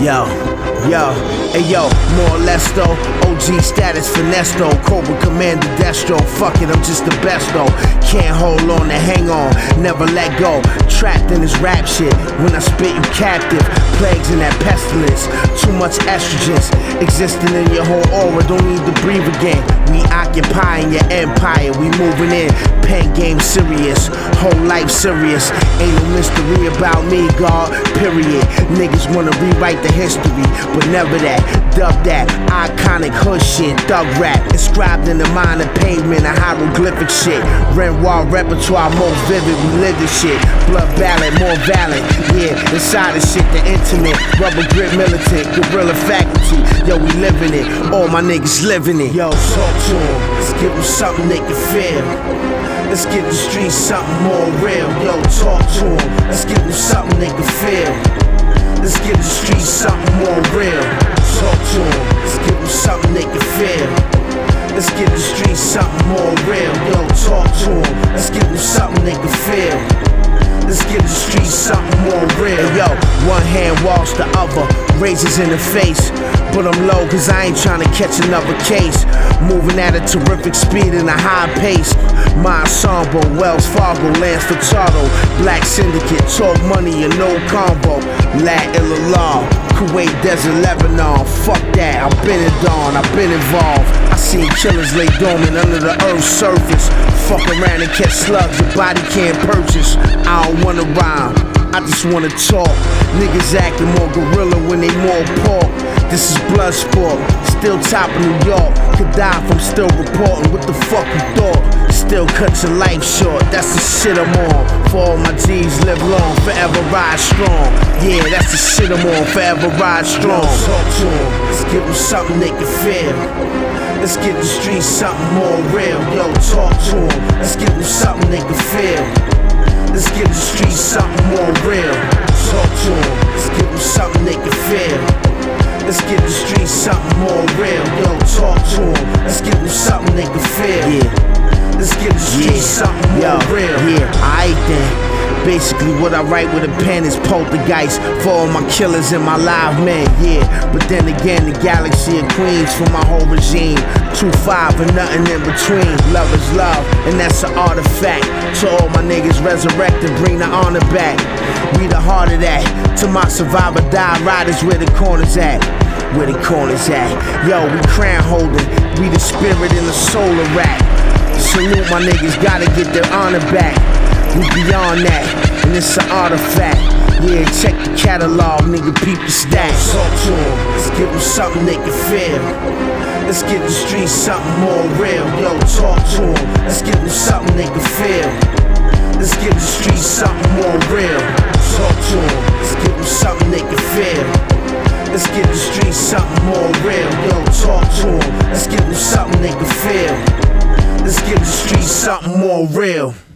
Yo, more or less though. OG status finesse though. Cobra Commander Destro. Fuck it, I'm just the best though. Can't hold on to hang on, never let go. Trapped in this rap shit. When I spit you captive. Plagues in that pestilence. Too much estrogens existing in your whole aura. Don't need to breathe again. We occupying your empire. We moving in. Pen game serious. Whole life serious. Ain't no mystery about me, God. Period. Niggas wanna rewrite the history, but never that. Dub that iconic hood shit, thug rap inscribed in the mind of pavement, a hieroglyphic shit. Renoir repertoire, most vivid, we live this shit. Blood ballad, more valid, yeah. Inside the shit, the intimate, rubber grip militant, guerrilla faculty. Yo, we living it, all my niggas living it. Yo, talk to them, let's give them something they can feel. Let's give the streets something more real. Yo, talk to them, let's give them something they can feel. Let's give the streets something more real. Talk to them, let's give them something they can feel. Let's give the streets something more real. Yo, talk to them, let's give them something they can feel. Let's give the streets something more real. Hey, yo, one hand walks the other, raises in the face. But I'm low cause I ain't tryna catch another case. Moving at a terrific speed and a high pace. My ensemble, Wells Fargo, Lance Furtado, Black Syndicate, talk money and no combo. La Ilallah, Kuwait, Desert, Lebanon. Fuck that, I've been at dawn, I've been involved. I seen killers lay dormant under the earth's surface. Fuck around and catch slugs your body can't purchase. I don't wanna rhyme, I just wanna talk. Niggas acting more gorilla when they more pork. This is blood sport, still top of New York. Could die from still reporting, what the fuck you thought? Still cut your life short, that's the shit I'm on. For all my G's live long, forever ride strong. Yeah, that's the shit I'm on, forever ride strong. Yo, talk to them, let's give them something they can feel. Let's give the streets something more real. Yo, talk to them, let's give them something they can feel. Let's give the streets something more real. Talk to them, let's give them something they can feel. Let's give the streets something more real. Yo, talk to them, let's give them something they can feel. Yeah. Let's give the streets something more real. Yeah, aight then. Basically what I write with a pen is poltergeist for all my killers and my live men, yeah. But then again, the galaxy of queens for my whole regime. 2-5 and nothing in between. Love is love, and that's an artifact. To all my niggas resurrect and bring the honor back. We the heart of that. To my survivor die riders where the corners at. Where the corners at. Yo, we crown holding. We the spirit and the soul of rap. Salute my niggas, gotta get their honor back. We beyond that, and it's an artifact. Yeah, check the catalog, nigga, peep the stats. Talk to them, let's give them something they can feel. Let's give the streets something more real. Yo, talk to them, let's give them something they can feel. Let's give the streets something more real. Talk to them, let's give them something they can feel. Let's give the streets something more real. Yo, talk to them, let's give them something they can feel. Let's give the streets something more real.